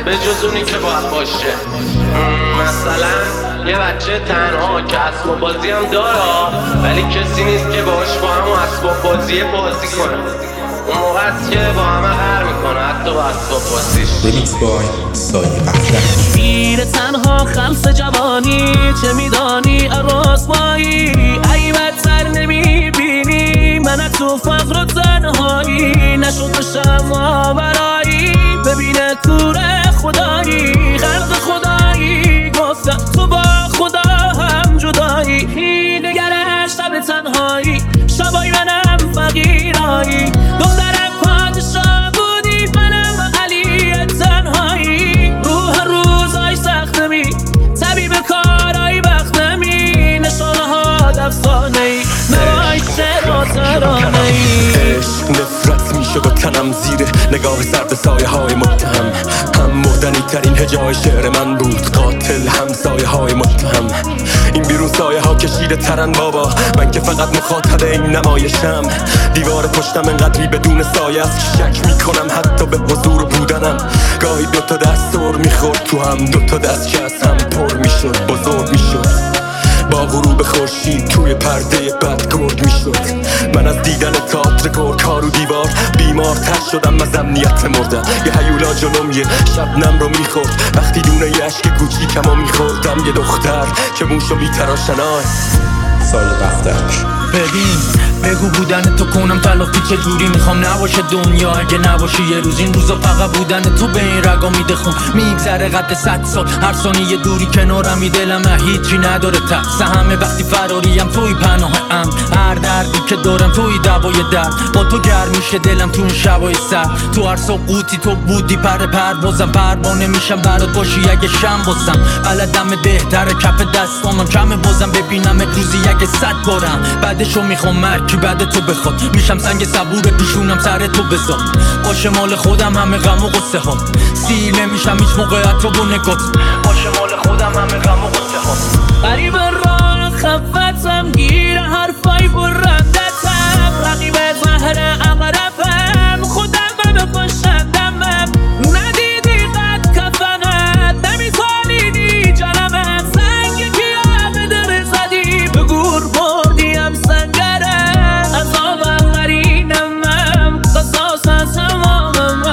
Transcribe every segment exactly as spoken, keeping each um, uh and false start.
به جز اونی که باید باشه. مثلا یه بچه تنها که اسباب بازی هم داره ولی کسی نیست که باهاش با همون اسباب بازی بازی کنه. اون موقع است که با همه قهر میکنه حتی با اسباب بازیش. ریمیکس بای سایه احلام. میره تنها خلص جوانی، چه میدانی رسوایی؟ ای بدتر نمیبینی من تو فقر و تنهایی، نشد بشم ماورایی ببینه کور خدایی، خلق خدایی گفتم تو با خدا هم جدایی. نگره شب تنهایی، شبای منم فقیرایی، دخترم پادشاه بودی منم علی تنهایی. روح روزای سختمی، طبیب کارای بختمی، نشانه ها افسانه‌ای نوای شعر و ترانه‌ای. عشق نفرت میشه با تنم زیر نگاه سرد سایه های متهم، هم مردنی ترین هجای شعر من بود، قاتل هم سایه های متهم. این بیرون سایه ها کشیده ترن بابا، من که فقط مخاطب این نمایشم. دیوار پشتم انقدری بدون سایه است که شک میکنم حتی به حضور بودنم. گاهی دوتا دست سر میخورد تو هم، دوتا دست که از هم پر میشد بزرگ میشد. با غروب خورشید توی پرده بد گرد میشد. من از دیدن تئاتر گرگ‌ها رو دیوار بیمارتر شدم از امنیت مردم. یه هیولا جلوم یه شبنم رو میخورد، وقتی دونه یه عشق کوچیکمو میخوردم. یه دختر که موشو میتراشنای سایه دفترک. ببین بگو بودن تو کنم تلافی چه جوری میخوام نباشه دنیا، اگه نباشه یه روز این روزا فقط بودن تو به این رگا میده خون. میگذره قد صد سال هر ثانیه دوری کنارمی، دلم هیچی نداره ترس همه وقتی فراریم توی پناه ام. هر دردی که دارم توی دوای درد، با تو گرم میشه دلم تو این شبای سر. تو هر سقوطی تو بودی پر پروازم، پروانه میشم برات باشی اگه شم بازم. بلدم بهتره کف دستامم کمه بازم ببینم روزی اگه صد بارم. بعدشو میخوام مرکی بعد تو بخواد، میشم سنگ صبور پیشونم سر تو بذار. باشه مال خودم همه غم و غصه ها، سیله میشم هیچ موقع تو با نگات. باشه مال خودم همه غم و غصه ها. قریب راه خفتم گیر حرفای برندتم، رقیب زهر اقربم خودم به بکشندمم. ندیدی قد کفنت نمیتونیدی جنمم، سنگ کیا به دل زدی به گور بردیم سنگرم. از آبم قرینمم قصاص از تمامم،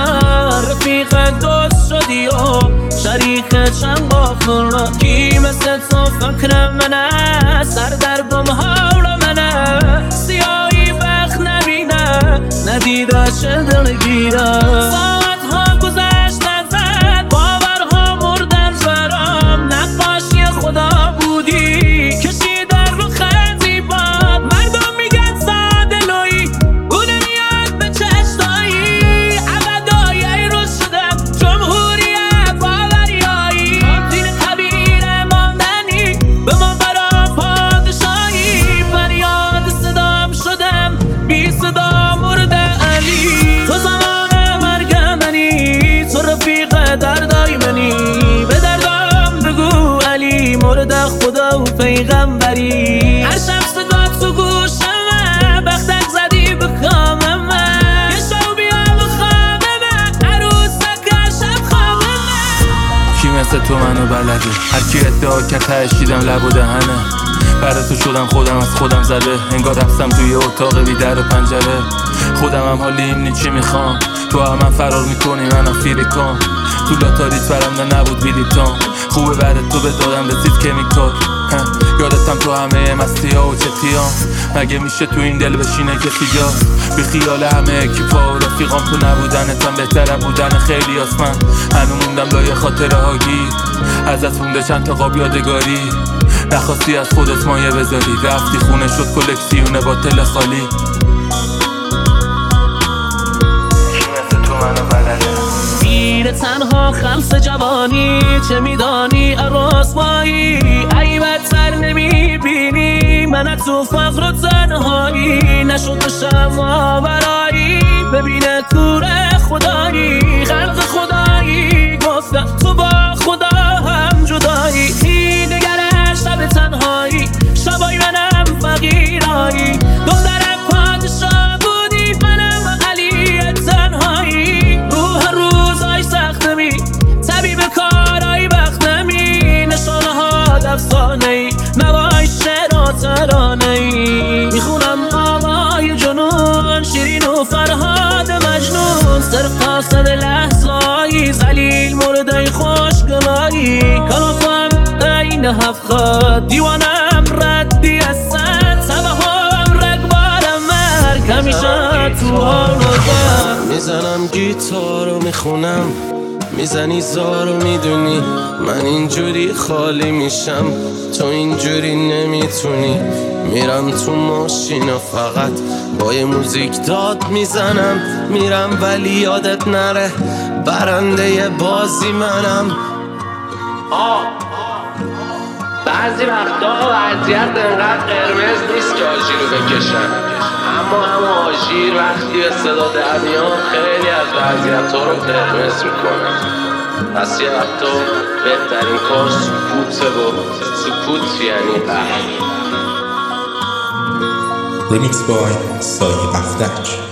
رفیق دوست شدی و شریک چند غافل. کی مثل تو فکر منه، سر در گم حول منه، سیاهی بخت نبینه ندیده چه دلگیره. ساعت ها گذشت نزد باورها مردن برام، نقاشی خدا بودی کشیدن رو خط زیبات. مردم میگن ساده لویی اون میاد به چشتایی، ابدای ای روز شدم جمهوریت باوریایی. کانتین خبیر ماندنی به من برام پادشاهی، فریاد صدام شدم بی صدا مرد علی. تو زمان مرگ منی، تو رفیق دردای منی، به دردم بگو علی مرد خدا و پیغمبری. هر شب صدا تو گوشمه بختک زدی به کاممه، یه شو بیا بخوابمه عروسک شب خوابمه. کی مثل تو منو بلده، هر کی ادعا که تشیدم لب و دهنه. برای تو شدم خودم از خودم زده، انگار رفتم توی اتاق بی در و پنجره. خودم هم حالی اینی چی میخوام، تو هم من فرار میکنی منم فیلیکام. تو لاتاریت برنده نبود بیلیتام، خوبه بعد تو به دادم رسید کمیکال. یادتم تو همه مستی ها و چتیام، مگه میشه تو این دل بشینه کسی جا؟ بی خیال همه اکیپا و رفیقام تو نبودنتم بهتره بودن خیلی آسمن. هنو موندم لای خاطره ها گیر، ازت مونده چند تا قاب یادگاری. نخواستی از خودت مایه بذاری، رفتی خونه شد کلکسیون باطل خالی. میره تنها خلص جوانی، چه میدانی رسوایی؟ ای بدتر نمیبینی من تو فقر و تنهایی، نشد بشم ماورایی ببینه کور خدایی. خلق خدایی گفتم تو با خدا هم جدایی. نگره شب تنهایی، شبای منم فقیرایی، دخترم پادشاه بودی منم علی تنهایی. روح روزای سختمی، طبیب شیرین و فرهاد مجنون سر قاصد لحظایی زلیل مردای خوشگلایی کلافم این هفخاد دیوانم ردی از سد سبه هم رگبارم مرگ همیشه تو حال و میزنم گیتارو میخونم میزنی زارو میدونی من اینجوری خالی میشم تو اینجوری نمیتونی میرم تو ماشین و فقط با یه موزیک داد میزنم میرم ولی یادت نره برنده بازی منم آه بعضی وقتا وضعیت انقدر قرمز نیست که آژیر رو بکشن اما هم آژیر وقتی به صدا در میاد خیلی از وضعیت ها رو قرمز میکنن پس یه وقتا بهترین کار سکوته و سکوت یعنی قهر Remix by سایه افتک.